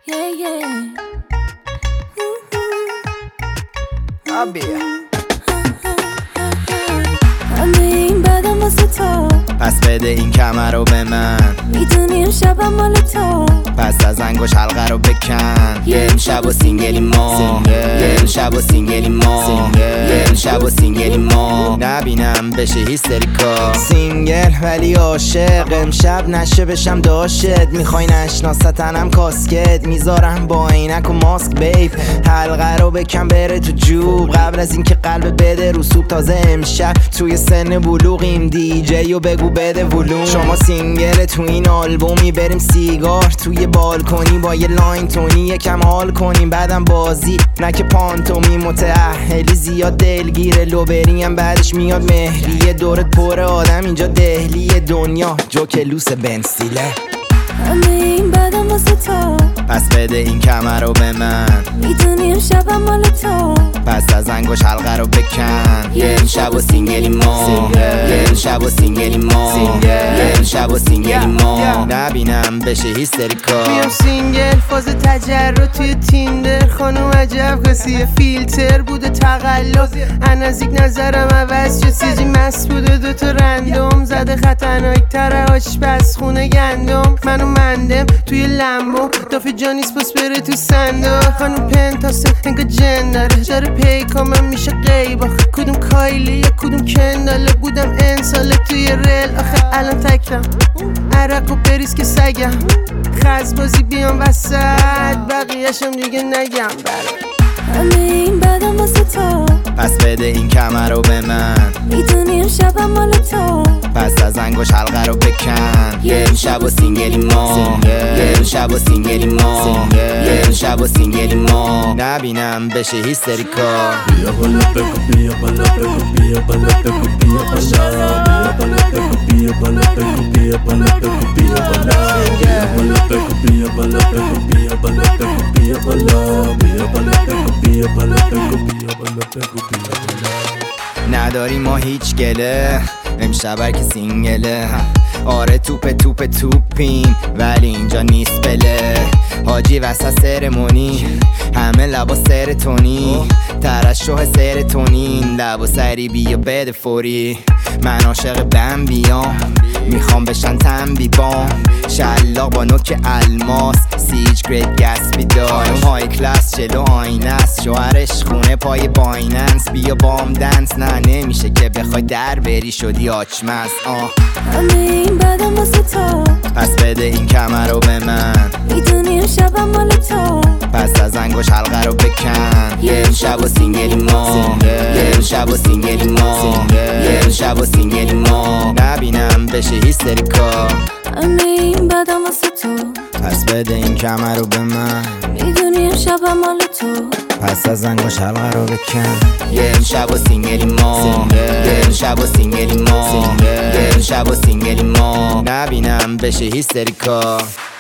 همه این بدم واسه تو، پس بده این کمر رو به من. میدونی امشبم مال تو، پس از انگوش حلقه رو بکن. یه امشب و سینگلی ما، یه امشب و سینگلی ما، یه امشب و سینگلی ما. نبینم بشه هیستریکا. سینگل ولی عاشق، امشب نشه بشم داشت. میخوای نشناستنم کاسکت، میذارم با عینک و ماسک بیب. حلقه رو بکن بره تو جوب، قبل از اینکه قلب بده رو سوب. تازه امشب توی سن بلوغیم، دی و بگو بده ولوم. شما سینگل تو این آلبومی، بریم سیگار توی بالکنی با یه لاین تونی، یکم حال کنیم بعدم بازی نه که پانتومی. متأهلی زیاد دلگیره، لوبریم بعدش میاد مهریه. دورت پر آدم اینجا دهلی دنیا، جوکلوس بنسیله. همه این بدم واسه تو، پس بده این کمر رو به من. میدونی امشبم مال تو، پس از انگوش حلقه رو بکن. یه امشب و سینگلی ما، یه امشب و سینگلی ما، یه امشب و سینگلی ما. نبینم بشه هیستریکا. میام سینگل فاز تجرد توی تیندر. خانم عجب قصیه فیلتر بوده تقلب. نزدیک نظرم عوض شد، سیجی مست بوده دوتا رندوم. زده خطرناک تره آشپز خونه گندم. منو مندم توی لمبو، دافه جانیس پس بره تو صندوق. خانم پنتاسه انگا جن داره پیکامم میشه قیب. کدوم کایلی یا کدوم کنداله، بودم انساله توی ریل. آخه الان تکم عرق و بریز که سگم. خزبازی بیام وسط، بقیهشم دیگه نگم. همه این بدم واسه تو، پس بده این کمر رو به من. میدونی امشبم مال تو، پس از انگوش حلقه رو بکن. یه امشب و سینگلی ما، یه امشب و سینگلی ما، یه امشب و سینگلی ما. نبینم بشه هیستریکا. بیا بالا بگو، بیا بالا بگو، بیا بالا بگو، بیا بالا. بیا بالا بگو، بیا بالا بگو، بیا بالا بگو، بیا بالا. بیا بالا بگو، بیا بالا بگو، بیا بالا بگو، بیا بالا. بیا بالا بگو، بیا بالا بگو، بیا بالا بگو، بیا بالا. نداری ما هیچ گله، امشب هر که سینگله. آره توپیم ولی اینجا نیست بله. حاجی وسط سرمونی، همه لبا سرتونی. ترشح سرتونین، لبا سری بیا بده فوری. من عاشق بمبیام، میخوام بشن تنبی بام. شلاق با نوک الماس، سیج گریت گسبی دارم. های کلاس جلو آینه است، شوهرش خونه پای بایننس. بیا بام دنس، نه نمیشه که بخوای در بری شدی آچمز. همه این بدم واسه تو، پس بده این کمر رو به من. میدونی امشبم مال تو، پس از انگوش حلقه رو بکن. یه امشب و سینگلی ما، یه امشب و سینگلی ما، یه امشب و سینگلی ما. نبینم بشه هیستریکا. همه این بدم واسه تو، پس بده این کمر رو به من. میدونی امشبم مال تو، پس از انگوش حلقه رو بکن. یه امشب و سینگلی ما، یه امشب و سینگلی ما، یه امشب و سینگلی ما. نبینم بشه هیستریکا.